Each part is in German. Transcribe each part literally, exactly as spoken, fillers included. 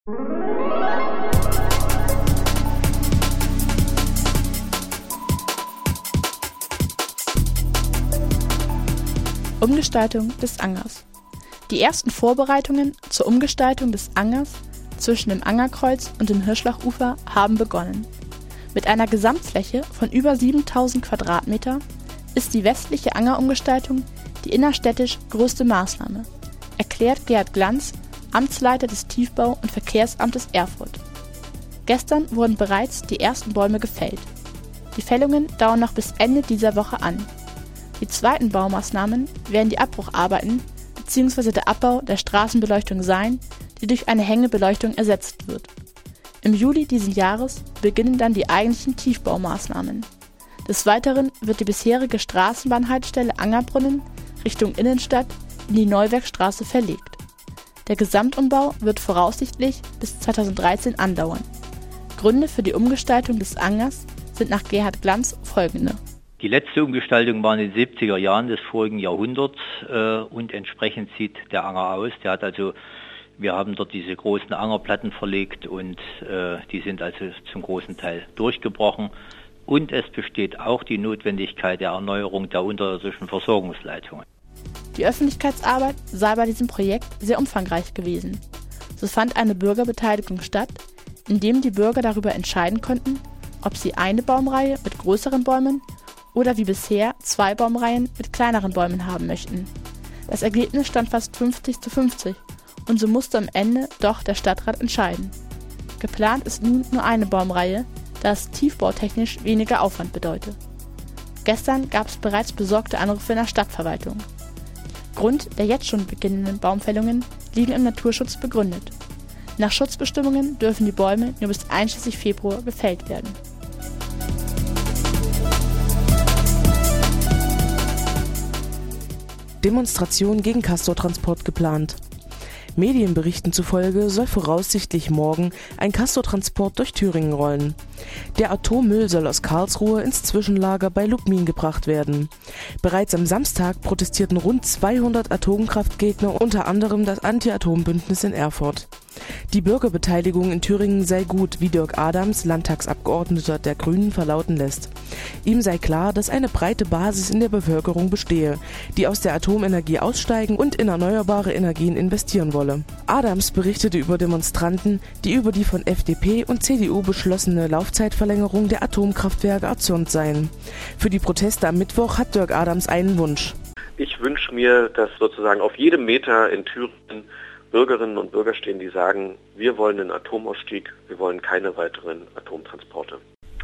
Umgestaltung des Angers. Die ersten Vorbereitungen zur Umgestaltung des Angers zwischen dem Angerkreuz und dem Hirschlachufer haben begonnen. Mit einer Gesamtfläche von über siebentausend Quadratmeter ist die westliche Angerumgestaltung die innerstädtisch größte Maßnahme, erklärt Gerhard Glanz, Amtsleiter des Tiefbau- und Verkehrsamtes Erfurt. Gestern wurden bereits die ersten Bäume gefällt. Die Fällungen dauern noch bis Ende dieser Woche an. Die zweiten Baumaßnahmen werden die Abbrucharbeiten bzw. der Abbau der Straßenbeleuchtung sein, die durch eine Hängebeleuchtung ersetzt wird. Im Juli diesen Jahres beginnen dann die eigentlichen Tiefbaumaßnahmen. Des Weiteren wird die bisherige Straßenbahnhaltestelle Angerbrunnen Richtung Innenstadt in die Neuwerkstraße verlegt. Der Gesamtumbau wird voraussichtlich bis zweitausenddreizehn andauern. Gründe für die Umgestaltung des Angers sind nach Gerhard Glanz folgende. Die letzte Umgestaltung war in den siebziger Jahren des vorigen Jahrhunderts äh, und entsprechend sieht der Anger aus. Der hat also, wir haben dort diese großen Angerplatten verlegt und äh, die sind also zum großen Teil durchgebrochen. Und es besteht auch die Notwendigkeit der Erneuerung der unterirdischen Versorgungsleitungen. Die Öffentlichkeitsarbeit sei bei diesem Projekt sehr umfangreich gewesen. So fand eine Bürgerbeteiligung statt, indem die Bürger darüber entscheiden konnten, ob sie eine Baumreihe mit größeren Bäumen oder wie bisher zwei Baumreihen mit kleineren Bäumen haben möchten. Das Ergebnis stand fast fünfzig zu fünfzig und so musste am Ende doch der Stadtrat entscheiden. Geplant ist nun nur eine Baumreihe, da es tiefbautechnisch weniger Aufwand bedeutet. Gestern gab es bereits besorgte Anrufe in der Stadtverwaltung. Grund der jetzt schon beginnenden Baumfällungen liegen im Naturschutz begründet. Nach Schutzbestimmungen dürfen die Bäume nur bis einschließlich Februar gefällt werden. Demonstration gegen Castortransport geplant. Medienberichten zufolge soll voraussichtlich morgen ein Castortransport durch Thüringen rollen. Der Atommüll soll aus Karlsruhe ins Zwischenlager bei Lubmin gebracht werden. Bereits am Samstag protestierten rund zweihundert Atomkraftgegner, unter anderem das Anti-Atom-Bündnis in Erfurt. Die Bürgerbeteiligung in Thüringen sei gut, wie Dirk Adams, Landtagsabgeordneter der Grünen, verlauten lässt. Ihm sei klar, dass eine breite Basis in der Bevölkerung bestehe, die aus der Atomenergie aussteigen und in erneuerbare Energien investieren wolle. Adams berichtete über Demonstranten, die über die von F D P und C D U beschlossene Laufzeitverlängerung der Atomkraftwerke erzürnt seien. Für die Proteste am Mittwoch hat Dirk Adams einen Wunsch. Ich wünsche mir, dass sozusagen auf jedem Meter in Thüringen Bürgerinnen und Bürger stehen, die sagen, wir wollen einen Atomausstieg, wir wollen keine weiteren Atomtransporte.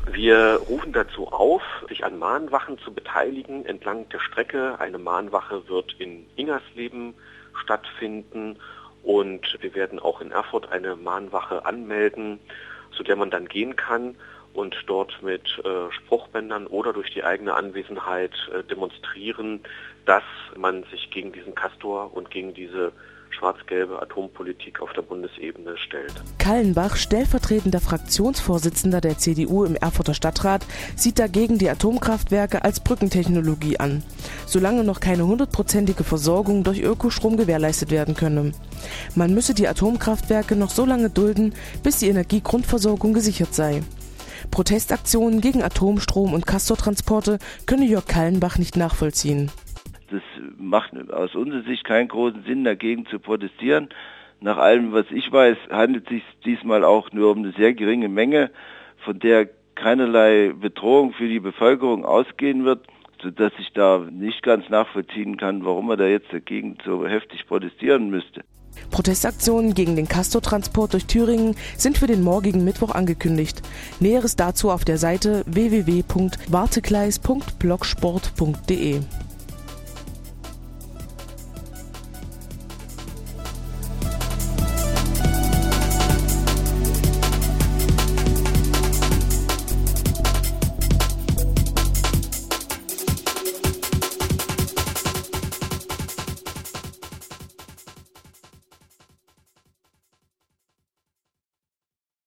Wir rufen dazu auf, sich an Mahnwachen zu beteiligen entlang der Strecke. Eine Mahnwache wird in Ingersleben stattfinden und wir werden auch in Erfurt eine Mahnwache anmelden, zu der man dann gehen kann und dort mit äh, Spruchbändern oder durch die eigene Anwesenheit äh, demonstrieren, dass man sich gegen diesen Castor und gegen diese schwarz-gelbe Atompolitik auf der Bundesebene stellt. Kallenbach, stellvertretender Fraktionsvorsitzender der C D U im Erfurter Stadtrat, sieht dagegen die Atomkraftwerke als Brückentechnologie an, solange noch keine hundertprozentige Versorgung durch Ökostrom gewährleistet werden könne. Man müsse die Atomkraftwerke noch so lange dulden, bis die Energiegrundversorgung gesichert sei. Protestaktionen gegen Atomstrom und Castortransporte könne Jörg Kallenbach nicht nachvollziehen. Das macht aus unserer Sicht keinen großen Sinn, dagegen zu protestieren. Nach allem, was ich weiß, handelt es sich diesmal auch nur um eine sehr geringe Menge, von der keinerlei Bedrohung für die Bevölkerung ausgehen wird, sodass ich da nicht ganz nachvollziehen kann, warum man da jetzt dagegen so heftig protestieren müsste. Protestaktionen gegen den Castortransport durch Thüringen sind für den morgigen Mittwoch angekündigt. Näheres dazu auf der Seite w w w punkt wartegleis punkt blogsport punkt de.